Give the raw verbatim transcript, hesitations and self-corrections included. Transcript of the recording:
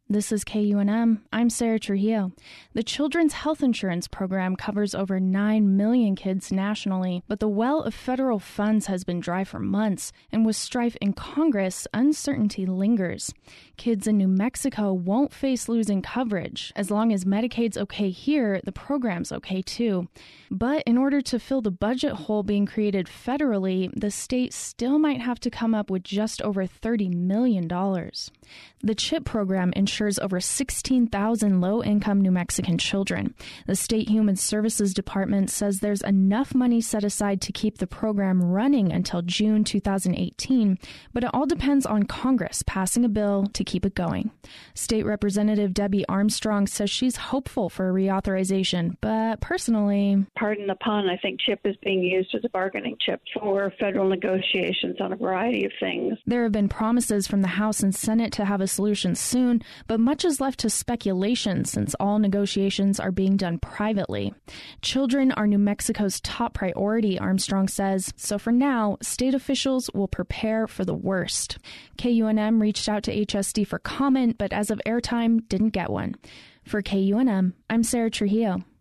This is K U N M. I'm Sarah Trujillo. The Children's Health Insurance Program covers over nine million kids nationally, but the well of federal funds has been dry for months, and with strife in Congress, uncertainty lingers. Kids in New Mexico won't face losing coverage. As long as Medicaid's okay here, the program's okay too. But in order to fill the budget hole being created federally, the state still might have to come up with just over thirty million dollars. The CHIP program ensures over sixteen thousand low-income New Mexican children. The State Human Services Department says there's enough money set aside to keep the program running until June two thousand eighteen, but it all depends on Congress passing a bill to keep it going. State Representative Debbie Armstrong says she's hopeful for a reauthorization, but personally... Pardon the pun, I think CHIP is being used as a bargaining chip for federal negotiations on a variety of things. There have been promises from the House and Senate to have a solution soon, but much is left to speculation since all negotiations are being done privately. Children are New Mexico's top priority, Armstrong says, so for now, state officials will prepare for the worst. K U N M reached out to H S D for comment, but as of airtime, didn't get one. For K U N M, I'm Sarah Trujillo.